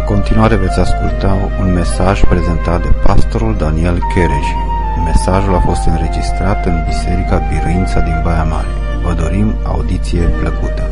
continuare veți asculta un mesaj prezentat de pastorul Daniel Chereji. Mesajul a fost înregistrat în Biserica Biruința din Baia Mare. Vă dorim audiție plăcută.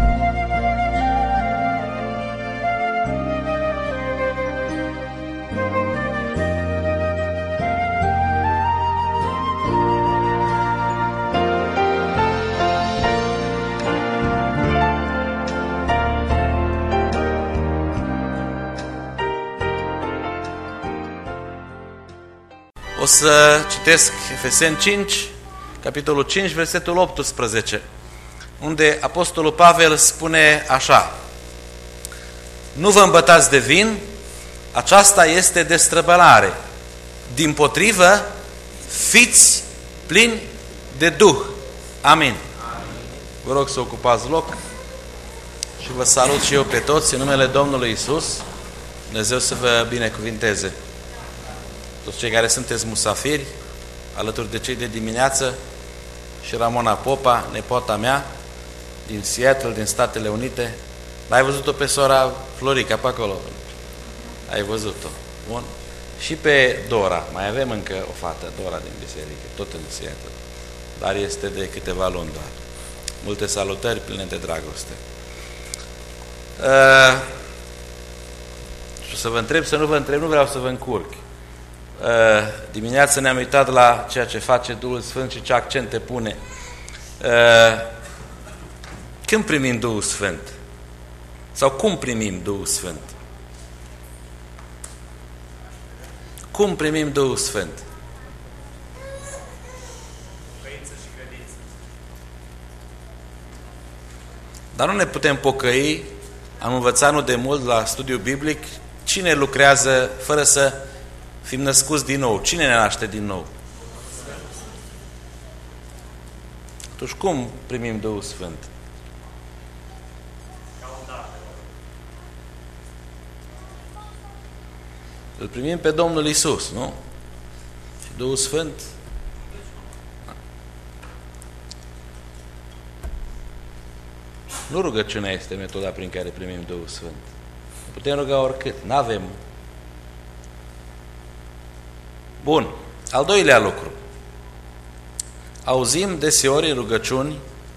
O să citesc Efeseni 5, capitolul 5, versetul 18, unde Apostolul Pavel spune așa: Nu vă îmbătați de vin, aceasta este destrăbălare. Dimpotrivă, fiți plini de Duh. Amin. Vă rog să ocupați loc și vă salut și eu pe toți în numele Domnului Isus. Dumnezeu să vă binecuvinteze. Toți cei care sunteți musafiri, alături de cei de dimineață, și Ramona Popa, nepoata mea, din Seattle, din Statele Unite. L-ai văzut-o pe sora Florica pe acolo? Ai văzut-o. Bun. Și pe Dora. Mai avem încă o fată, Dora din biserică, tot în Seattle. Dar este de câteva luni doar. Multe salutări pline de dragoste. Și să vă întreb, să nu vă întreb, nu vreau să vă încurc. Dimineața ne-am uitat la ceea ce face Duhul Sfânt și ce accente pune. Când primim Duhul Sfânt? Sau cum primim Duhul Sfânt? Cum primim Duhul Sfânt? Pocăință și credință. Dar nu ne putem pocăi. Am învățat nu de mult la studiu biblic cine lucrează fără să fim născuți din nou. Cine ne naște din nou? Atunci cum primim Duhul Sfânt? Îl primim pe Domnul Isus, nu? Și Duhul Sfânt nu rugăciunea este metoda prin care primim Duhul Sfânt. Putem ruga oricât, n-avem. Bun. Al doilea lucru. Auzim deseori în rugăciuni,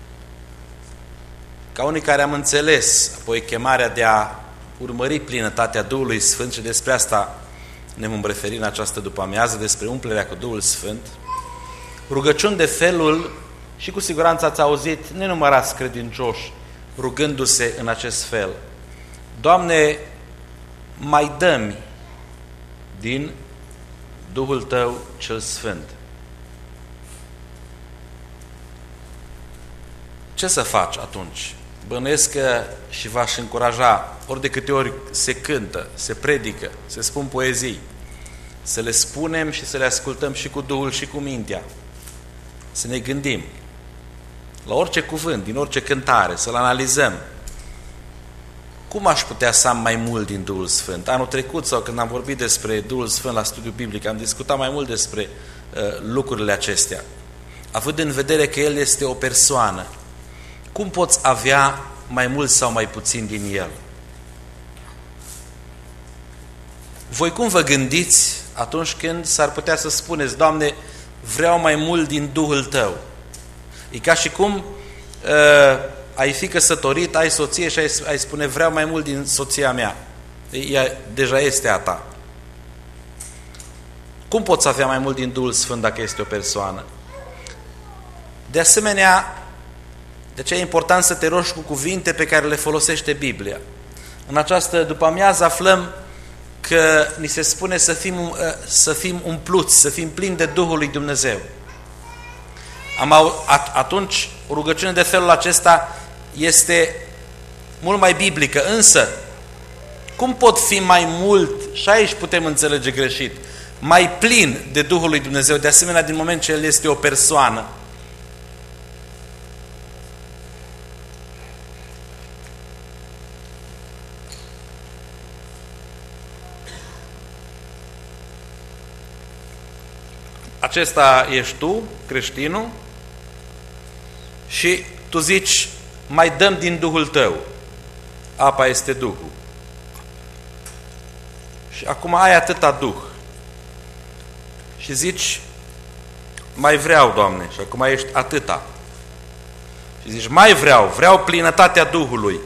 ca unii care am înțeles apoi chemarea de a urmări plinătatea Duhului Sfânt, și despre asta ne vom referi în această după-amiază, despre umplerea cu Duhul Sfânt, rugăciuni de felul, și cu siguranță ați auzit nenumărați credincioși rugându-se în acest fel: Doamne, mai dă-mi din Duhul Tău cel Sfânt. Ce să faci atunci? Bănuiesc că, și v-aș încuraja, ori de câte ori se cântă, se predică, se spun poezii, să le spunem și să le ascultăm și cu Duhul și cu mintea. Să ne gândim la orice cuvânt, din orice cântare, să-l analizăm. Cum aș putea să am mai mult din Duhul Sfânt? Anul trecut, sau când am vorbit despre Duhul Sfânt la studiu biblic, am discutat mai mult despre lucrurile acestea. Având în vedere că El este o persoană, cum poți avea mai mult sau mai puțin din El? Voi cum vă gândiți atunci când s-ar putea să spuneți: Doamne, vreau mai mult din Duhul Tău? E ca și cum ai fi căsătorit, ai soție și ai spune: vreau mai mult din soția mea. Ea deja este a ta. Cum poți avea mai mult din Duhul Sfânt dacă este o persoană? De asemenea, de ce e important să te rogi cu cuvinte pe care le folosește Biblia. În această după-amiază aflăm că ni se spune să fim umpluți, să fim plini de Duhul lui Dumnezeu. Atunci, o rugăciune de felul acesta este mult mai biblică. Însă, cum pot fi mai mult, și aici putem înțelege greșit, mai plin de Duhul lui Dumnezeu, de asemenea din moment ce El este o persoană? Acesta ești tu, creștinul, și tu zici: mai dăm din Duhul tău. Apa este Duhul. și acum ai atâta Duh și zici, mai vreau, Doamne, și acum ești atâta. Și zici, mai vreau plinătatea Duhului.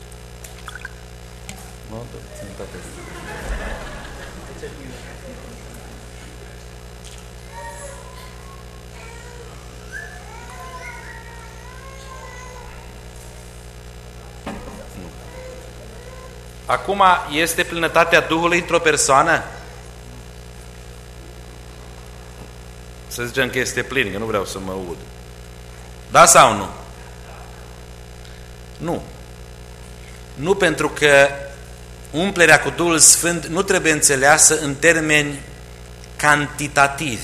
Acum este plinătatea Duhului într-o persoană? Să zicem că este plin, că nu vreau să mă aud. Da sau nu? Nu. Nu, pentru că umplerea cu Duhul Sfânt nu trebuie înțeleasă în termeni cantitativi.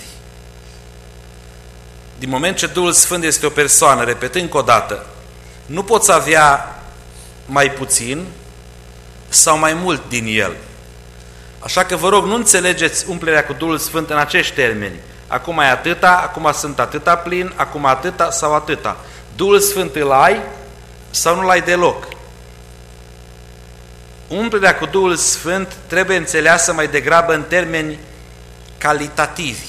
Din moment ce Duhul Sfânt este o persoană, repet încă o dată, nu poți avea mai puțin sau mai mult din el. Așa că vă rog, nu înțelegeți umplerea cu Duhul Sfânt în acești termeni. Acum e atâta, acum sunt atâta plin, acum atâta sau atâta. Duhul Sfânt îl ai sau nu-l ai deloc. Umplerea cu Duhul Sfânt trebuie înțeleasă mai degrabă în termeni calitativi.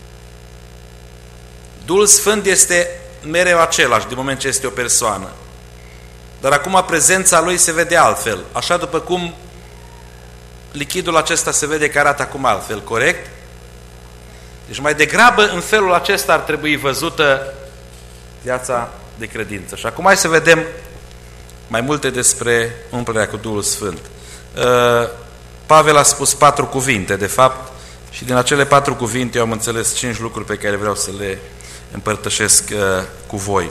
Duhul Sfânt este mereu același din moment ce este o persoană. Dar acum prezența lui se vede altfel, așa după cum lichidul acesta se vede că arată acum altfel, corect? Deci mai degrabă în felul acesta ar trebui văzută viața de credință. Și acum hai să vedem mai multe despre umplerea cu Duhul Sfânt. Pavel a spus 4 cuvinte, de fapt, și din acele 4 cuvinte eu am înțeles 5 lucruri pe care vreau să le împărtășesc cu voi.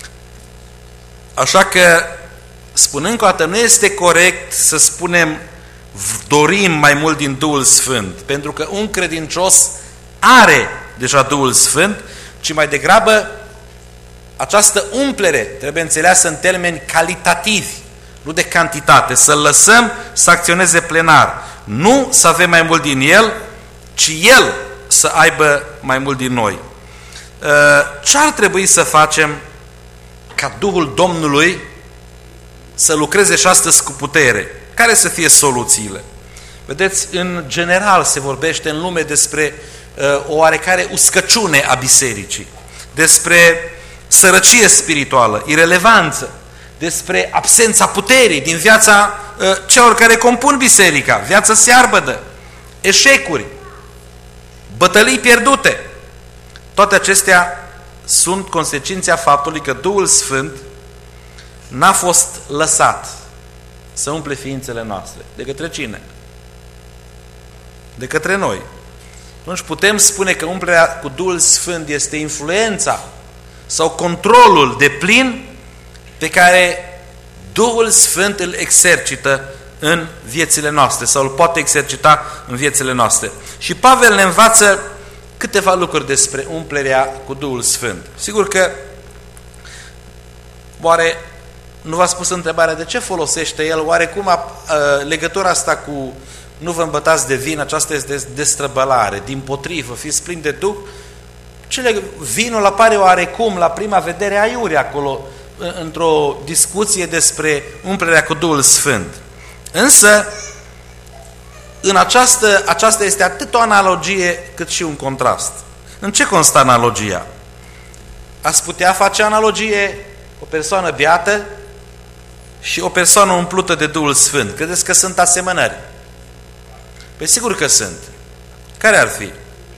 Așa că, spunând că o dată, nu este corect să spunem dorim mai mult din Duhul Sfânt, pentru că un credincios are deja Duhul Sfânt, ci mai degrabă această umplere trebuie înțeleasă în termeni calitativi, nu de cantitate, să-L lăsăm să acționeze plenar, nu să avem mai mult din El, ci El să aibă mai mult din noi. Ce ar trebui să facem ca Duhul Domnului să lucreze și astăzi cu putere? Care să fie soluțiile? Vedeți, în general se vorbește în lume despre o oarecare uscăciune a bisericii, despre sărăcie spirituală, irelevanță, despre absența puterii din viața celor care compun biserica, viața searbădă, eșecuri, bătălii pierdute. Toate acestea sunt consecințe a faptului că Duhul Sfânt n-a fost lăsat să umple ființele noastre. De către cine? De către noi. Atunci putem spune că umplerea cu Duhul Sfânt este influența sau controlul deplin pe care Duhul Sfânt îl exercită în viețile noastre sau îl poate exercita în viețile noastre. Și Pavel ne învață câteva lucruri despre umplerea cu Duhul Sfânt. Sigur că oare nu v-a spus întrebarea de ce folosește el? Oarecum legătura asta cu nu vă îmbătați de vin, aceasta este destrăbălare, dimpotrivă, fiți plini de Duh. Vinul apare oarecum la prima vedere aiurea acolo, într-o discuție despre umplerea cu Duhul Sfânt. Însă, în aceasta este atât o analogie cât și un contrast. În ce constă analogia? Ați putea face analogie o persoană beată și o persoană umplută de Duhul Sfânt. Credeți că sunt asemănări? Păi sigur că sunt. Care ar fi?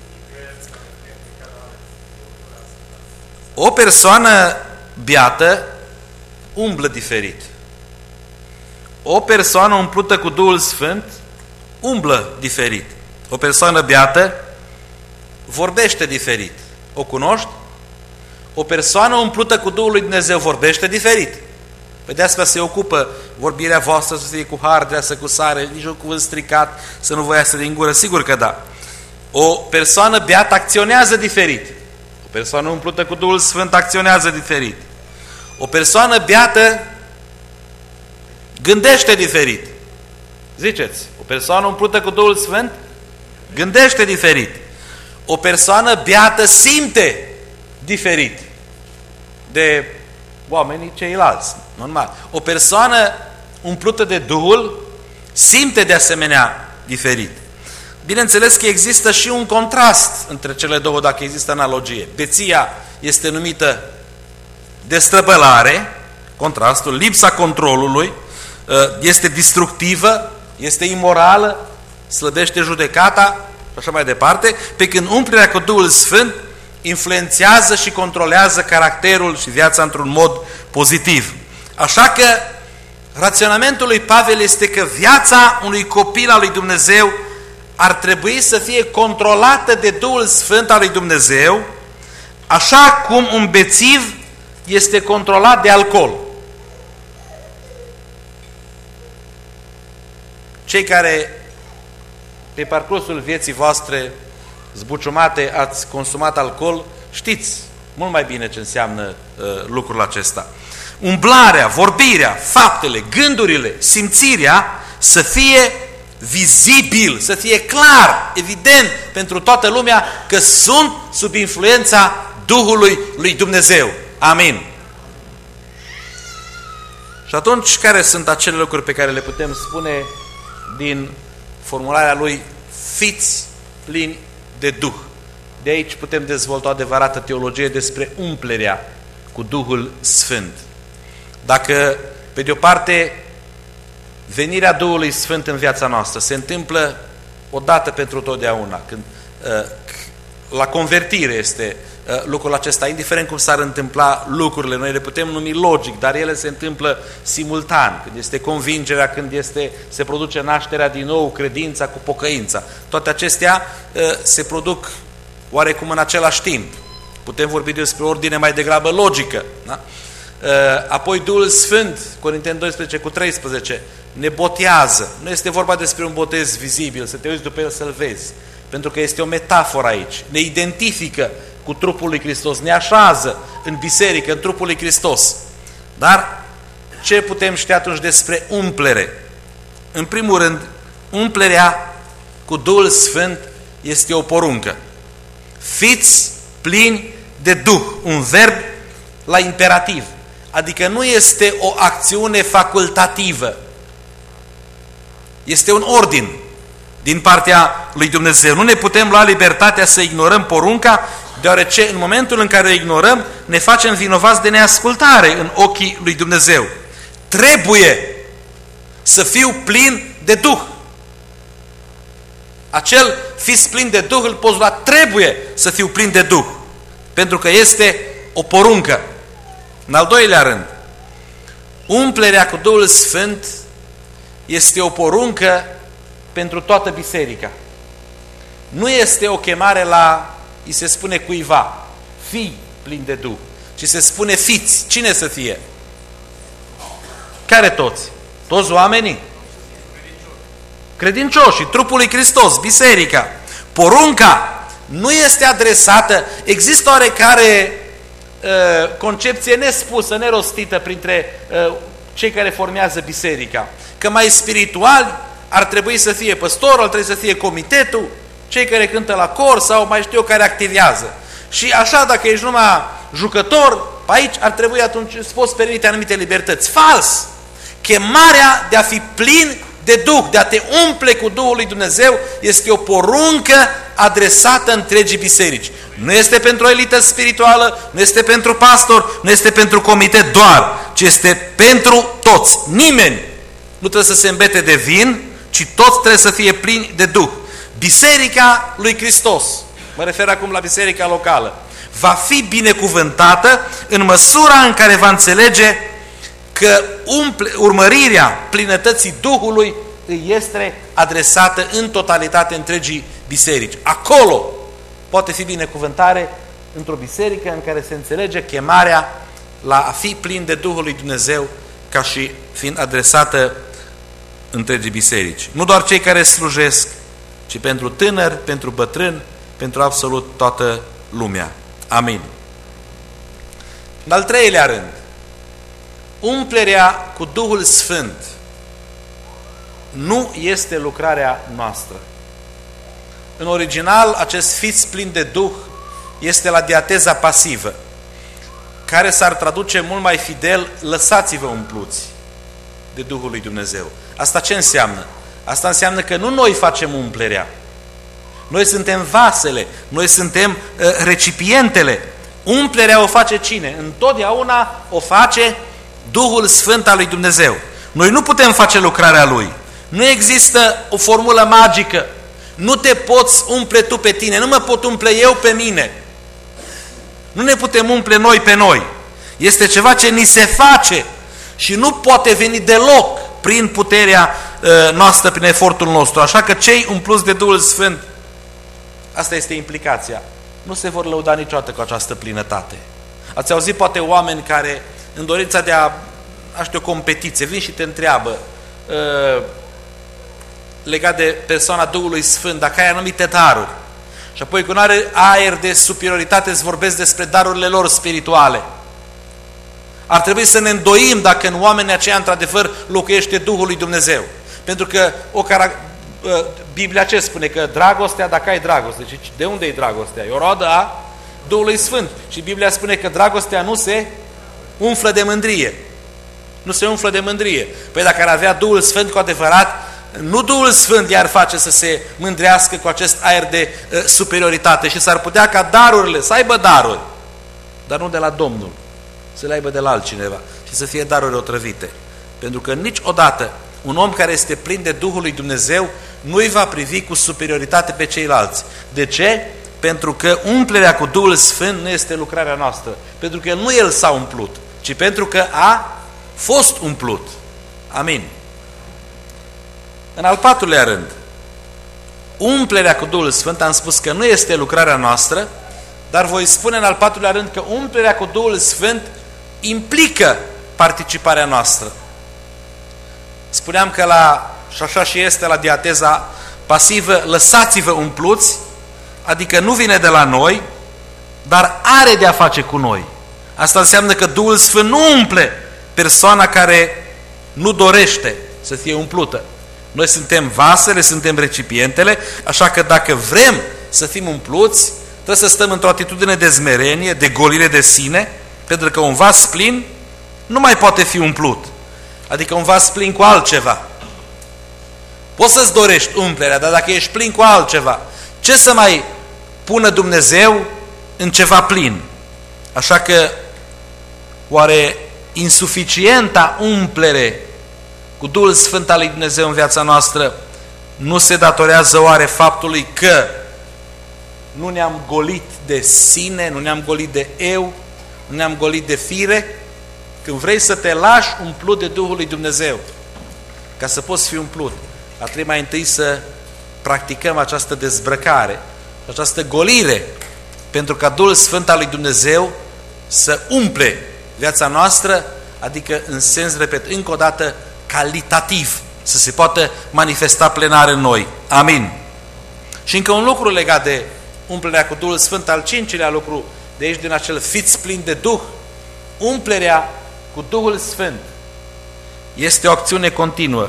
O persoană beată umblă diferit. O persoană umplută cu Duhul Sfânt umblă diferit. O persoană beată vorbește diferit. O cunoști? O persoană umplută cu Duhul lui Dumnezeu vorbește diferit. Păi de asta se ocupă vorbirea voastră să fie cu har, dreasă, cu sare, nici un cuvânt stricat, să nu vă iasă din gură. Sigur că da. O persoană beată acționează diferit. O persoană umplută cu Duhul Sfânt acționează diferit. O persoană beată gândește diferit. Ziceți, o persoană umplută cu Duhul Sfânt gândește diferit. O persoană beată simte diferit de oamenii ceilalți, normal. O persoană umplută de Duhul simte de asemenea diferit. bineînțeles că există și un contrast între cele două, dacă există analogie. Beția este numită destrăbălare, contrastul, lipsa controlului, este destructivă, este imorală, slăbește judecata și așa mai departe, pe când umplerea cu Duhul Sfânt influențează și controlează caracterul și viața într-un mod pozitiv. Așa că raționamentul lui Pavel este că viața unui copil al lui Dumnezeu ar trebui să fie controlată de Duhul Sfânt al lui Dumnezeu, așa cum un bețiv este controlat de alcool. Cei care pe parcursul vieții voastre zbuciumate ați consumat alcool, știți mult mai bine ce înseamnă lucrul acesta. Umblarea, vorbirea, faptele, gândurile, simțirea să fie vizibil, să fie clar, evident pentru toată lumea că sunt sub influența Duhului lui Dumnezeu. Amin. Și atunci, care sunt acele lucruri pe care le putem spune din formularea lui: fiți plini de Duh? De aici putem dezvolta o adevărată teologie despre umplerea cu Duhul Sfânt. Dacă, pe de o parte, venirea Duhului Sfânt în viața noastră se întâmplă odată pentru totdeauna, când la convertire este lucrul acesta, indiferent cum s-ar întâmpla lucrurile, noi le putem numi logic, dar ele se întâmplă simultan, când este convingerea, când se produce nașterea din nou, credința cu pocăința. Toate acestea se produc oarecum în același timp. Putem vorbi despre ordine mai degrabă logică. Da? Apoi Duhul Sfânt, Corinteni 12:13, ne botează. Nu este vorba despre un botez vizibil, să te uiți după el să-l vezi, pentru că este o metaforă aici. Ne identifică cu trupul lui Hristos, ne așează în biserică, în trupul lui Hristos. Dar ce putem ști atunci despre umplere? În primul rând, umplerea cu Duhul Sfânt este o poruncă. Fiți plini de Duh, un verb la imperativ. Adică nu este o acțiune facultativă. Este un ordin din partea lui Dumnezeu. Nu ne putem lua libertatea să ignorăm porunca, deoarece în momentul în care o ignorăm, ne facem vinovați de neascultare în ochii lui Dumnezeu. Trebuie să fiu plin de Duh. Acel fiți plin de Duh îl poți lua, trebuie să fiu plin de Duh, pentru că este o poruncă. În al doilea rând, umplerea cu Duhul Sfânt este o poruncă pentru toată biserica. Nu este o chemare la, îi se spune cuiva, fii plin de Duh, ci se spune fiți. Cine să fie? Care toți? Toți oamenii? Credincioși, trupul lui Hristos, biserica. Porunca nu este adresată, există oarecare concepție nespusă, nerostită printre cei care formează biserica, că mai spirituali ar trebui să fie păstorul, ar trebui să fie comitetul, cei care cântă la cor sau mai știu eu care activează. Și așa, dacă ești numai jucător, aici ar trebui atunci să poți permite anumite libertăți. Fals! Chemarea de a fi plin de Duh, de a te umple cu Duhul lui Dumnezeu, este o poruncă adresată întregii biserici. Nu este pentru o elită spirituală, nu este pentru pastor, nu este pentru comitet doar, ci este pentru toți. Nimeni nu trebuie să se îmbete de vin, ci toți trebuie să fie plini de Duh. Biserica lui Hristos, mă refer acum la biserica locală, va fi binecuvântată în măsura în care va înțelege că urmărirea plinătății Duhului îi este adresată în totalitate întregii biserici. Acolo poate fi binecuvântare, într-o biserică în care se înțelege chemarea la a fi plin de Duhul lui Dumnezeu ca și fiind adresată întregii biserici. Nu doar cei care slujesc, ci pentru tânări, pentru bătrâni, pentru absolut toată lumea. Amin. În al treilea rând, umplerea cu Duhul Sfânt nu este lucrarea noastră. În original, acest fiți plin de Duh este la diateza pasivă, care s-ar traduce mult mai fidel, lăsați-vă umpluți de Duhul lui Dumnezeu. Asta ce înseamnă? Asta înseamnă că nu noi facem umplerea, Noi suntem vasele, noi suntem recipientele. Umplerea o face cine? Întotdeauna o face Duhul Sfânt al lui Dumnezeu. Noi nu putem face lucrarea Lui. Nu există o formulă magică. Nu te poți umple tu pe tine, nu mă pot umple eu pe mine. Nu ne putem umple noi pe noi. Este ceva ce ni se face și nu poate veni deloc prin puterea noastră, prin efortul nostru. Așa că cei umpluți de Duhul Sfânt, asta este implicația, nu se vor lăuda niciodată cu această plinătate. Ați auzit poate oameni care, în dorința de a o competiție, vin și te întreabă legat de persoana Duhului Sfânt, dacă ai anumite daruri. Și apoi când are aer de superioritate îți vorbesc despre darurile lor spirituale. Ar trebui să ne îndoim dacă în oamenii aceia într-adevăr locuiește Duhul lui Dumnezeu. Pentru că Biblia ce spune? Că dragostea, dacă ai dragoste, de unde e dragostea? E o roadă a Duhului Sfânt. Și Biblia spune că dragostea nu se umflă de mândrie. Nu se umflă de mândrie. Păi dacă ar avea Duhul Sfânt cu adevărat, nu Duhul Sfânt i-ar face să se mândrească cu acest aer de superioritate și s-ar putea ca darurile, să aibă daruri, dar nu de la Domnul, să le aibă de la altcineva și să fie daruri otrăvite. Pentru că niciodată un om care este plin de Duhul lui Dumnezeu nu îi va privi cu superioritate pe ceilalți. De ce? Pentru că umplerea cu Duhul Sfânt nu este lucrarea noastră. Pentru că nu El s-a umplut, ci pentru că a fost umplut. Amin. În al patrulea rând, umplerea cu Duhul Sfânt, am spus că nu este lucrarea noastră, dar voi spune în al patrulea rând că umplerea cu Duhul Sfânt implică participarea noastră. Spuneam că și așa și este la diateza pasivă, lăsați-vă umpluți, adică nu vine de la noi, dar are de a face cu noi. Asta înseamnă că Duhul Sfânt nu umple persoana care nu dorește să fie umplută. Noi suntem vasele, suntem recipientele, așa că dacă vrem să fim umpluți, trebuie să stăm într-o atitudine de smerenie, de golire de sine, pentru că un vas plin nu mai poate fi umplut. Adică un vas plin cu altceva. Poți să-ți dorești umplerea, dar dacă ești plin cu altceva, ce să mai pună Dumnezeu în ceva plin? Așa că, oare insuficienta umplere cu Duhul Sfânt al lui Dumnezeu în viața noastră nu se datorează oare faptului că nu ne-am golit de sine, nu ne-am golit de eu, nu ne-am golit de fire? Când vrei să te lași umplut de Duhul lui Dumnezeu, ca să poți fi umplut, ar trebui mai întâi să practicăm această dezbrăcare, această golire, pentru ca Duhul Sfânt al lui Dumnezeu să umple viața noastră, adică în sens, repet, încă o dată, calitativ, să se poată manifesta plenar în noi. Amin. Și încă un lucru legat de umplerea cu Duhul Sfânt, al cincilea lucru, de aici din acel fiți plin de Duh, umplerea cu Duhul Sfânt este o acțiune continuă.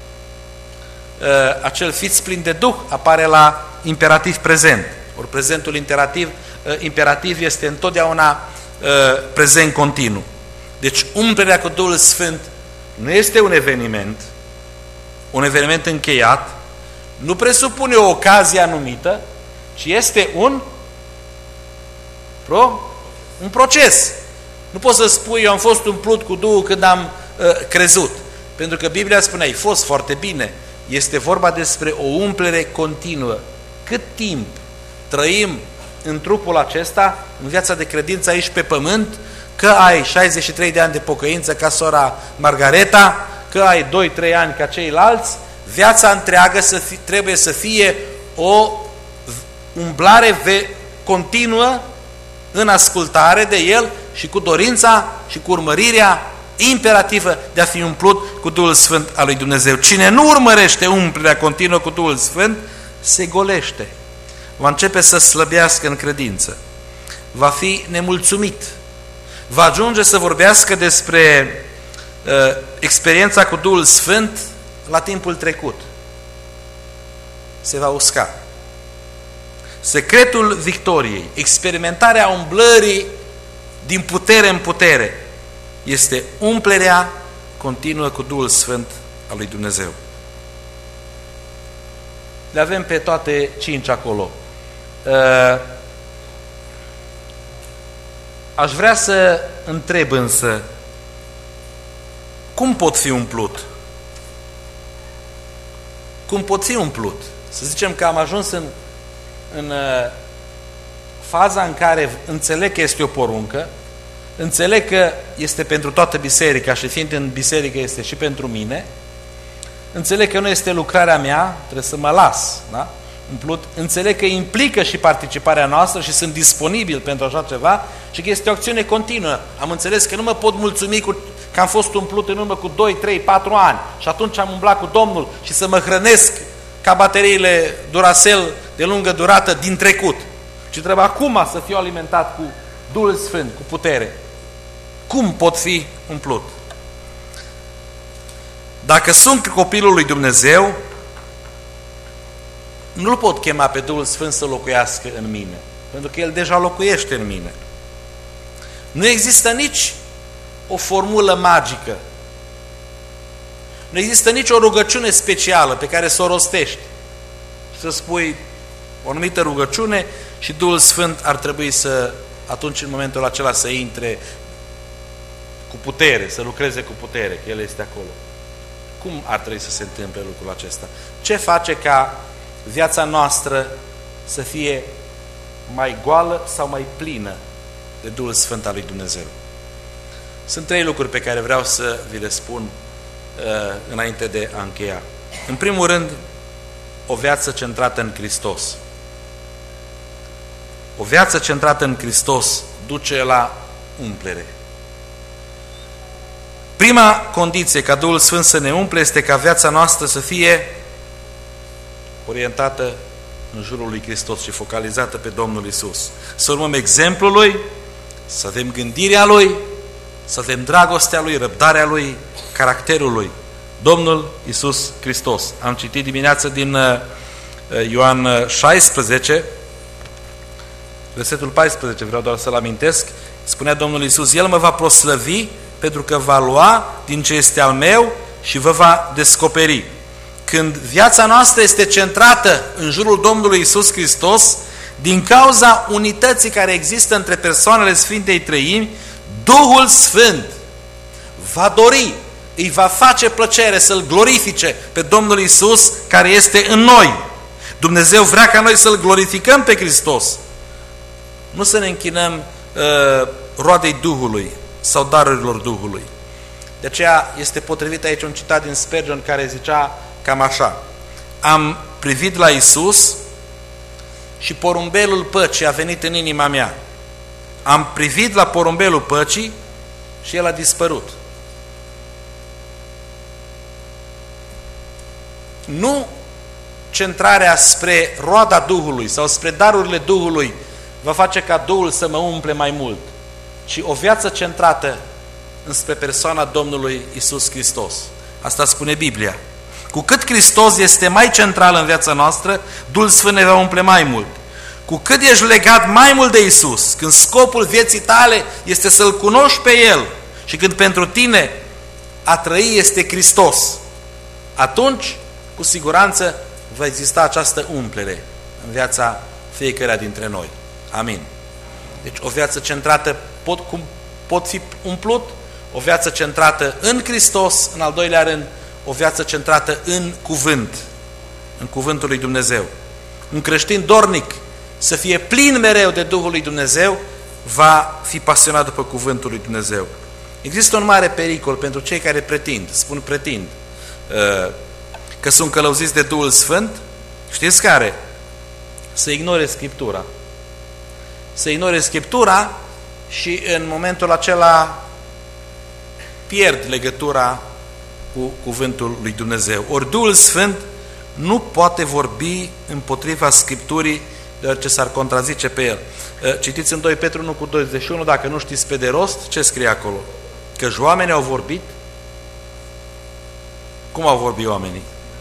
Acel fiți plin de Duh apare la imperativ prezent. Ori prezentul imperativ este întotdeauna prezent continuu. Deci umplerea cu Duhul Sfânt nu este un eveniment încheiat, nu presupune o ocazie anumită, ci este un proces. Nu poți să spui, eu am fost umplut cu Duhul când am crezut. Pentru că Biblia spune, ai fost foarte bine. Este vorba despre o umplere continuă. Cât timp trăim în trupul acesta, în viața de credință aici pe pământ, că ai 63 de ani de pocăință ca sora Margareta, că ai 2-3 ani ca ceilalți, viața întreagă trebuie să fie o umblare continuă în ascultare de El și cu dorința și cu urmărirea imperativă de a fi umplut cu Duhul Sfânt al lui Dumnezeu. Cine nu urmărește umplerea continuă cu Duhul Sfânt, se golește. Va începe să slăbească în credință. Va fi nemulțumit. Va ajunge să vorbească despre experiența cu Duhul Sfânt la timpul trecut. Se va usca. Secretul victoriei, experimentarea umblării din putere în putere, este umplerea continuă cu Duhul Sfânt al lui Dumnezeu. le avem pe toate 5 acolo. Aș vrea să întreb însă, cum pot fi umplut? Cum pot fi umplut? Să zicem că am ajuns în faza în care înțeleg că este o poruncă, înțeleg că este pentru toată biserica și fiind în biserică este și pentru mine, înțeleg că nu este lucrarea mea, trebuie să mă las, da? Umplut, înțeleg că implică și participarea noastră și sunt disponibil pentru așa ceva și că este o acțiune continuă. Am înțeles că nu mă pot mulțumi că am fost umplut în urmă cu 2, 3, 4 ani și atunci am umblat cu Domnul și să mă hrănesc ca bateriile Duracell de lungă durată din trecut. Și trebuie acum să fiu alimentat cu Duhul Sfânt, cu putere. Cum pot fi umplut? Dacă sunt copilul lui Dumnezeu, nu-L pot chema pe Duhul Sfânt să locuiască în mine, pentru că El deja locuiește în mine. Nu există nici o formulă magică. Nu există nici o rugăciune specială pe care să o rostești. Să spui o anumită rugăciune și Duhul Sfânt ar trebui să, atunci în momentul acela, să intre cu putere, să lucreze cu putere, că El este acolo. Cum ar trebui să se întâmple lucrul acesta? Ce face ca viața noastră să fie mai goală sau mai plină de Duhul Sfânt al lui Dumnezeu? Sunt 3 lucruri pe care vreau să vi le spun înainte de a încheia. În primul rând, o viață centrată în Hristos. O viață centrată în Hristos duce la umplere. Prima condiție ca Duhul Sfânt să ne umple este ca viața noastră să fie orientată în jurul lui Hristos și focalizată pe Domnul Iisus. Să urmăm exemplul Lui, să avem gândirea Lui, să avem dragostea Lui, răbdarea Lui, caracterul Lui. Domnul Iisus Hristos. Am citit dimineața din Ioan 16, versetul 14, vreau doar să-l amintesc. Spunea Domnul Iisus: El mă va proslăvi pentru că va lua din ce este al meu și vă va descoperi. Când viața noastră este centrată în jurul Domnului Iisus Hristos, din cauza unității care există între persoanele Sfintei Trăimi, Duhul Sfânt va dori, îi va face plăcere să-L glorifice pe Domnul Iisus care este în noi. Dumnezeu vrea ca noi să-L glorificăm pe Hristos. Nu să ne închinăm roadei Duhului sau darurilor Duhului. De aceea este potrivit aici un citat din Spurgeon care zicea cam așa: am privit la Iisus și porumbelul păcii a venit în inima mea. Am privit la porumbelul păcii și el a dispărut. Nu centrarea spre roada Duhului sau spre darurile Duhului va face ca Duhul să mă umple mai mult, ci o viață centrată înspre persoana Domnului Iisus Hristos. Asta spune Biblia. Cu cât Hristos este mai central în viața noastră, Duhul Sfânt ne va umple mai mult. Cu cât ești legat mai mult de Iisus, când scopul vieții tale este să-L cunoști pe El și când pentru tine a trăi este Hristos, atunci, cu siguranță, va exista această umplere în viața fiecăruia dintre noi. Amin. Deci o viață centrată pot fi umplut, o viață centrată în Hristos, în al doilea rând, o viață centrată în cuvânt, în cuvântul lui Dumnezeu. Un creștin dornic să fie plin mereu de Duhul lui Dumnezeu va fi pasionat după cuvântul lui Dumnezeu. Există un mare pericol pentru cei care pretind că sunt călăuziți de Duhul Sfânt. Știți care? Să ignore Scriptura. Să ignore Scriptura și în momentul acela pierd legătura cu cuvântul lui Dumnezeu. Ori Duhul Sfânt nu poate vorbi împotriva Scripturii, deoarece s-ar contrazice pe el. Citiți în 2 Petru 1:21, dacă nu știți pe de rost, ce scrie acolo? Căci oamenii au vorbit. Cum au vorbit oamenii?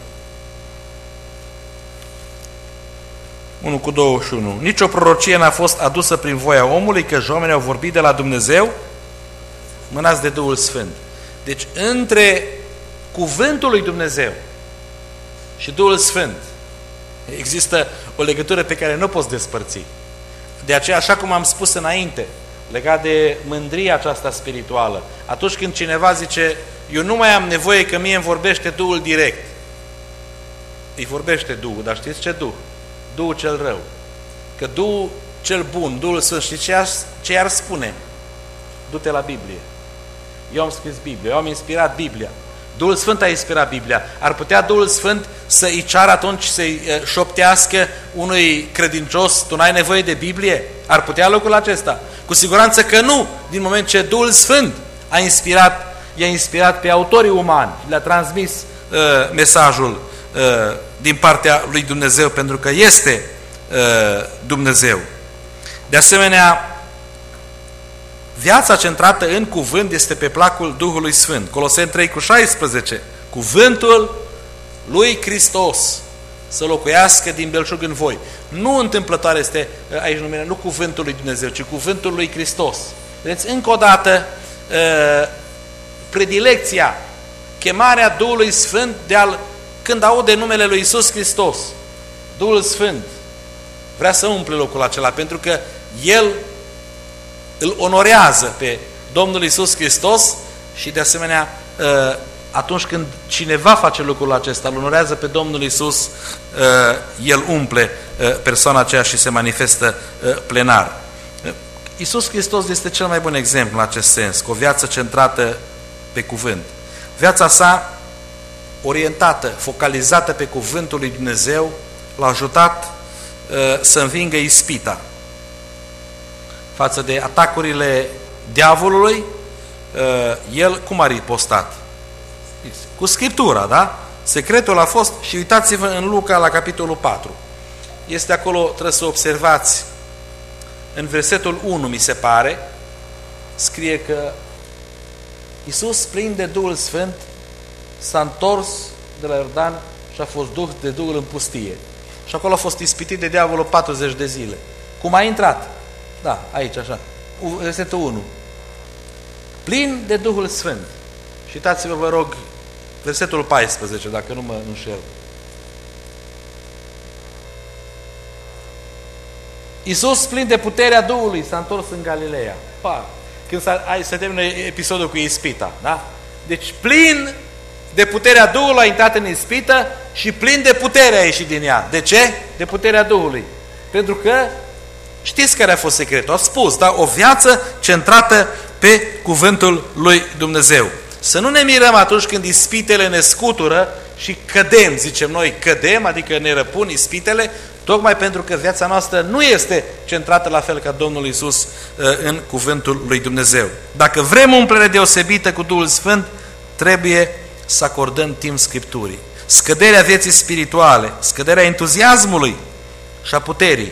1:21. Nici o prorocie n-a fost adusă prin voia omului, căci oamenii au vorbit de la Dumnezeu, mânați de Duhul Sfânt. Deci între cuvântul lui Dumnezeu și Duhul Sfânt Există o legătură pe care nu o poți despărți. De aceea, așa cum am spus înainte, legat de mândria aceasta spirituală, atunci când cineva zice, eu nu mai am nevoie că mie îmi vorbește Duhul direct. Îi vorbește Duhul, dar știți ce Duh? Duhul cel rău. Că Duhul cel bun, Duhul Sfânt, știți ce ar spune? Du-te la Biblie. Eu am scris Biblia, eu am inspirat Biblia. Duhul Sfânt a inspirat Biblia. Ar putea Duhul Sfânt să-i ceară atunci, să-i șoptească unui credincios, tu n-ai nevoie de Biblie? Ar putea lucrul acesta? Cu siguranță că nu, din moment ce Duhul Sfânt i-a inspirat pe autorii umani, le-a transmis mesajul din partea lui Dumnezeu, pentru că este Dumnezeu. De asemenea, viața centrată în cuvânt este pe placul Duhului Sfânt. Coloseni 3:16. Cuvântul lui Hristos să locuiască din belșug în voi. Nu întâmplătoare este aici numirea, nu cuvântul lui Dumnezeu, ci cuvântul lui Hristos. Vedeți, încă o dată, predilecția, chemarea Duhului Sfânt când aude numele lui Iisus Hristos. Duhul Sfânt vrea să umple locul acela, pentru că El îl onorează pe Domnul Iisus Hristos și de asemenea atunci când cineva face lucrul acesta, îl onorează pe Domnul Iisus, El umple persoana aceea și se manifestă plenar. Iisus Hristos este cel mai bun exemplu în acest sens, cu o viață centrată pe cuvânt. Viața sa orientată, focalizată pe cuvântul lui Dumnezeu, l-a ajutat să învingă ispita față de atacurile diavolului. El cum a ripostat? Cu Scriptura, da? Secretul a fost, și uitați-vă în Luca la capitolul 4. Este acolo, trebuie să observați, în versetul 1, mi se pare, scrie că Iisus, plin de Duhul Sfânt, s-a întors de la Iordan și a fost duh de Duhul în pustie. Și acolo a fost ispitit de diavolul 40 de zile. Cum a intrat? Da, aici, așa. Versetul 1. Plin de Duhul Sfânt. Și uitați-vă, vă rog, versetul 14, dacă nu mă înșel. Iisus, plin de puterea Duhului, s-a întors în Galileea. Când se termină episodul cu ispita, da? Deci, plin de puterea Duhului a intrat în ispită și plin de putere a ieșit din ea. De ce? De puterea Duhului. Pentru că știți care a fost secretul? A spus, da? O viață centrată pe cuvântul lui Dumnezeu. Să nu ne mirăm atunci când ispitele ne scutură și cădem, zicem noi, cădem, adică ne răpun ispitele, tocmai pentru că viața noastră nu este centrată la fel ca Domnul Iisus în cuvântul lui Dumnezeu. Dacă vrem o umplere deosebită cu Duhul Sfânt, trebuie să acordăm timp Scripturii. Scăderea vieții spirituale, scăderea entuziasmului și a puterii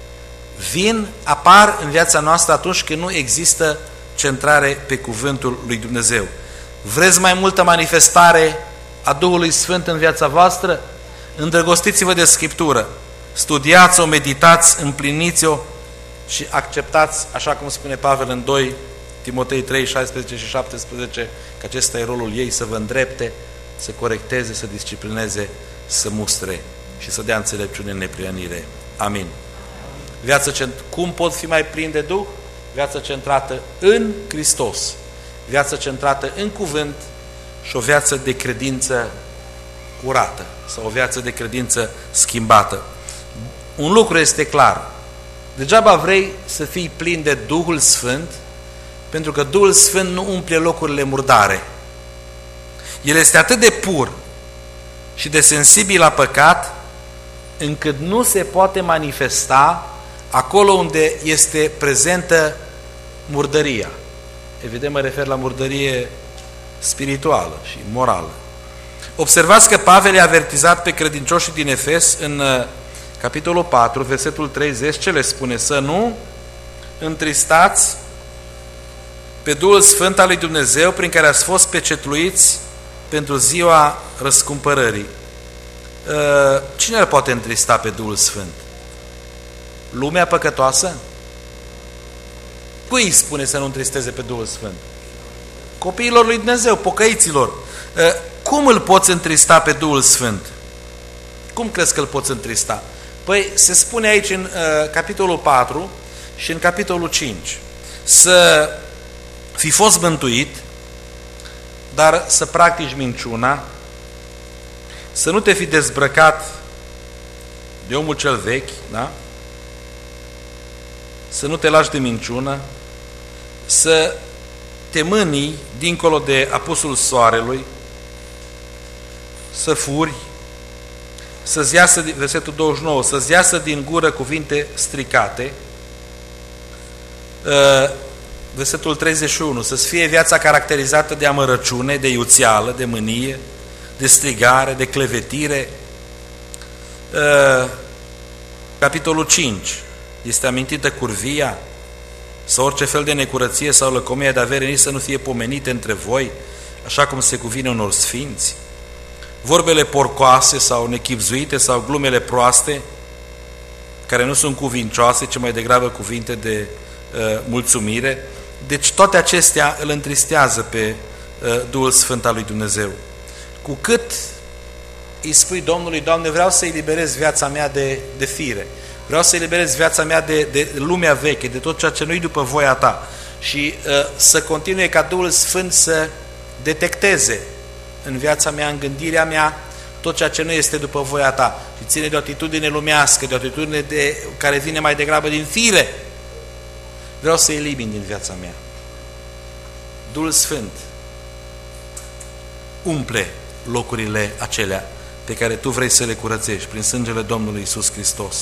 apar în viața noastră atunci când nu există centrare pe cuvântul lui Dumnezeu. Vreți mai multă manifestare a Duhului Sfânt în viața voastră? Îndrăgostiți-vă de Scriptură, studiați-o, meditați, împliniți-o și acceptați, așa cum spune Pavel în 2 Timotei 3, 16 și 17, că acesta e rolul ei, să vă îndrepte, să corecteze, să disciplineze, să mustre și să dea înțelepciune în neprihănire. Amin. Cum pot fi mai plin de Duh? Viața centrată în Hristos, viața centrată în cuvânt și o viață de credință curată sau o viață de credință schimbată. Un lucru este clar, degeaba vrei să fii plin de Duhul Sfânt, pentru că Duhul Sfânt nu umple locurile murdare. El este atât de pur și de sensibil la păcat, încât nu se poate manifesta acolo unde este prezentă murdăria. Evident, mă refer la murdărie spirituală și morală. Observați că Pavel i-a avertizat pe credincioșii din Efes în capitolul 4, versetul 30, ce le spune? Să nu întristați pe Duhul Sfânt al lui Dumnezeu, prin care ați fost pecetluiți pentru ziua răscumpărării. Cine îl poate întrista pe Duhul Sfânt? Lumea păcătoasă? Cui îi spune să nu întristeze pe Duhul Sfânt? Copiilor lui Dumnezeu, pocăiților. Cum îl poți întrista pe Duhul Sfânt? Cum crezi că îl poți întrista? Păi se spune aici în capitolul 4 și în capitolul 5 să fi fost mântuit, dar să practici minciuna, să nu te fi dezbrăcat de omul cel vechi, da? Să nu te lași de minciună, să te mânii dincolo de apusul soarelui, să furi, să-ți iasă, versetul 29, să-ți iasă din gură cuvinte stricate, versetul 31, să-ți fie viața caracterizată de amărăciune, de iuțeală, de mânie, de strigare, de clevetire. Capitolul 5 este amintită curvia sau orice fel de necurăție sau lăcomie de avere, nici să nu fie pomenite între voi, așa cum se cuvine unor sfinți. Vorbele porcoase sau nechipzuite sau glumele proaste, care nu sunt cuvincioase, ci mai degrabă cuvinte de mulțumire. Deci toate acestea îl întristează pe Duhul Sfânt al lui Dumnezeu. Cu cât îi spui Domnului: Doamne, vreau să eliberez viața mea de fire, vreau să eliberez viața mea de lumea veche, de tot ceea ce nu-i după voia Ta, și să continue ca Duhul Sfânt să detecteze în viața mea, în gândirea mea, tot ceea ce nu este după voia Ta și ține de o atitudine lumească, de o atitudine care vine mai degrabă din fire. Vreau să elimin din viața mea. Duhul Sfânt umple locurile acelea pe care Tu vrei să le curățești prin sângele Domnului Iisus Hristos.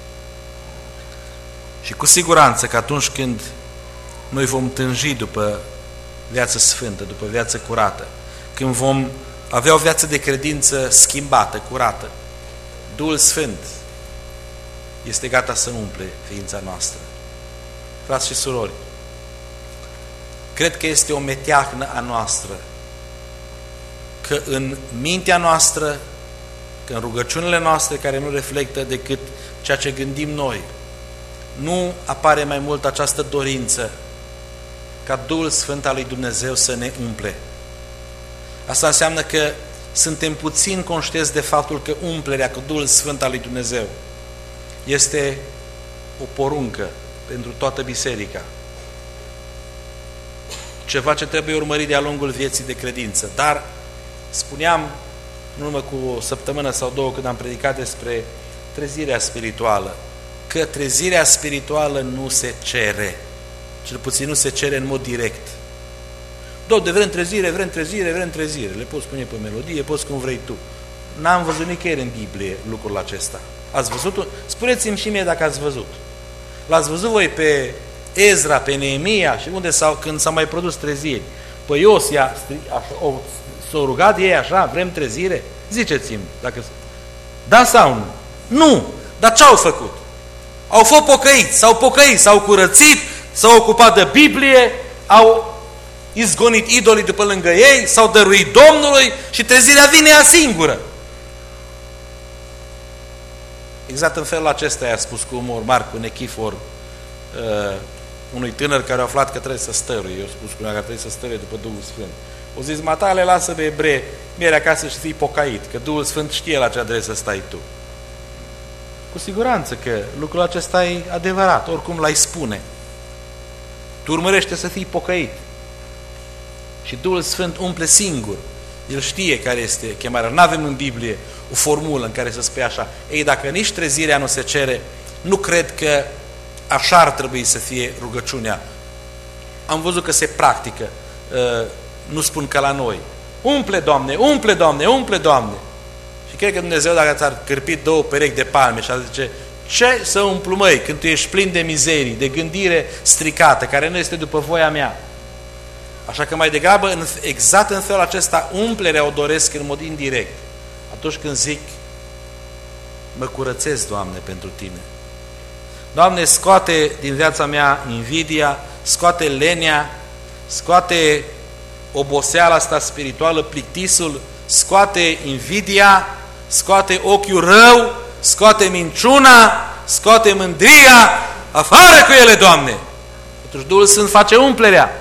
Și cu siguranță că atunci când noi vom tânji după viață sfântă, după viață curată, când vom avea o viață de credință schimbată, curată, Duhul Sfânt este gata să umple ființa noastră. Frați și surori, cred că este o meteahnă a noastră că în mintea noastră, că în rugăciunile noastre care nu reflectă decât ceea ce gândim noi, nu apare mai mult această dorință ca Duhul Sfânt al lui Dumnezeu să ne umple. Asta înseamnă că suntem puțin conștienți de faptul că umplerea cu Duhul Sfânt al lui Dumnezeu este o poruncă pentru toată biserica. Ceva ce trebuie urmărit de-a lungul vieții de credință. Dar spuneam în urmă cu o săptămână sau două, când am predicat despre trezirea spirituală, că trezirea spirituală nu se cere. Cel puțin nu se cere în mod direct. Doamne, vrem trezire, vrem trezire, vrem trezire. Le poți spune pe melodie, poți cum vrei tu. N-am văzut nicăieri în Biblie lucrul acesta. Ați văzut-o? Spuneți-mi și mie dacă ați văzut. L-ați văzut voi pe Ezra, pe Neemia și unde când s-au mai produs treziri? Pe Iosia s-au rugat ei așa, vrem trezire? Ziceți-mi dacă... Da sau nu? Nu! Dar ce au făcut? Au fost pocăiți, s-au curățit, s-au ocupat de Biblie, au izgonit idolii după lângă ei, s-au dăruit Domnului și trezirea vine ea singură. Exact în felul acesta i-a spus cu umor mare, cu nechifor, unui tânăr care a aflat că trebuie să stăruie. Eu spus că trebuie să stăruie după Duhul Sfânt. O zis: matale, lasă pe ebrei, mergi acasă și fii pocăit, că Duhul Sfânt știe la ce adresă stai tu. Cu siguranță că lucrul acesta e adevărat, oricum l-ai spune. Tu urmărește să fii pocăit. Și Duhul Sfânt umple singur. El știe care este chemarea. Nu avem în Biblie o formulă în care să spui așa: ei, dacă nici trezirea nu se cere, nu cred că așa ar trebui să fie rugăciunea. Am văzut că se practică. Nu spun că la noi. Umple, Doamne, umple, Doamne, umple, Doamne. Și cred că Dumnezeu, dacă ți-ar cârpi două perechi de palme și ar zice: ce să umplu, măi, când tu ești plin de mizerii, de gândire stricată, care nu este după voia mea? Așa că mai degrabă, exact în felul acesta, umplerea o doresc în mod indirect. Atunci când zic: mă curățesc, Doamne, pentru Tine. Doamne, scoate din viața mea invidia, scoate lenea, scoate oboseala asta spirituală, plictisul, scoate invidia, scoate ochiul rău, scoate minciuna, scoate mândria, afară cu ele, Doamne! Atunci Duhul Sfânt face umplerea.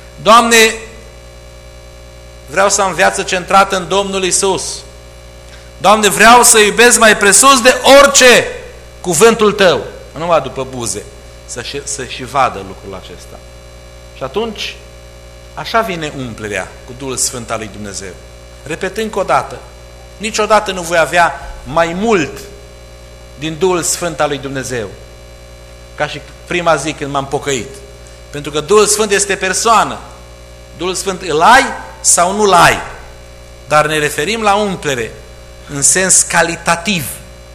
Doamne, vreau să am viață centrată în Domnul Iisus. Doamne, vreau să iubesc mai presus de orice cuvântul Tău. Nu numai după buze, să și vadă lucrul acesta. Și atunci, așa vine umplerea cu Duhul Sfânt al lui Dumnezeu. Repet încă o dată, niciodată nu voi avea mai mult din Duhul Sfânt al lui Dumnezeu, ca și prima zi când m-am pocăit. Pentru că Duhul Sfânt este persoană. Duhul Sfânt îl ai sau nu-l ai. Dar ne referim la umplere în sens calitativ.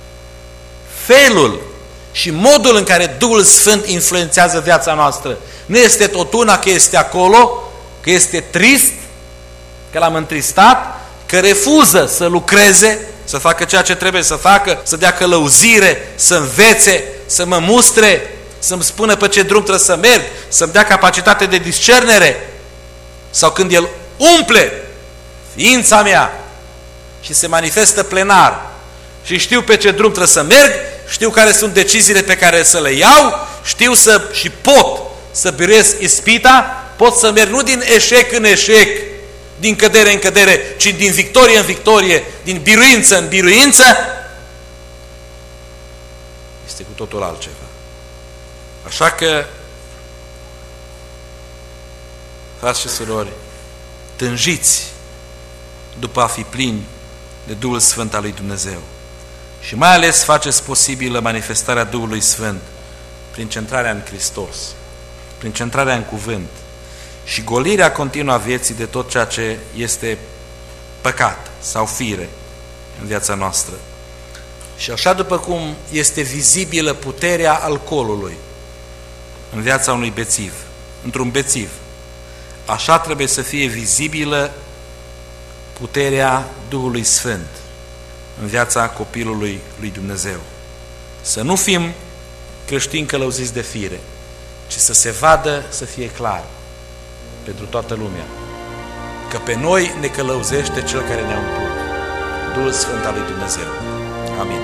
Felul și modul în care Duhul Sfânt influențează viața noastră. Nu este tot una că este acolo, că este trist, că l-am întristat, că refuză să lucreze, să facă ceea ce trebuie să facă, să dea călăuzire, să învețe, să mă mustre, să-mi spună pe ce drum trebuie să merg, să-mi dea capacitate de discernere. Sau când El umple ființa mea și se manifestă plenar și știu pe ce drum trebuie să merg, știu care sunt deciziile pe care să le iau, știu și pot să biruiesc ispita, pot să merg nu din eșec în eșec, din cădere în cădere, ci din victorie în victorie, din biruință în biruință, este cu totul altceva. Așa că, frați și surori, tânjiți după a fi plini de Duhul Sfânt al lui Dumnezeu. Și mai ales faceți posibilă manifestarea Duhului Sfânt prin centrarea în Hristos, prin centrarea în cuvânt și golirea continuă a vieții de tot ceea ce este păcat sau fire în viața noastră. Și așa după cum este vizibilă puterea alcoolului în viața unui bețiv, într-un bețiv, așa trebuie să fie vizibilă puterea Duhului Sfânt în viața copilului lui Dumnezeu. Să nu fim creștini călăuziți de fire, ci să se vadă, să fie clar pentru toată lumea că pe noi ne călăuzește Cel care ne-a umplut, Duhul Sfânt al lui Dumnezeu. Amin.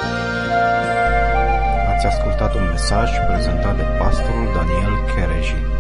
Ați ascultat un mesaj prezentat de pastorul Daniel Chereji.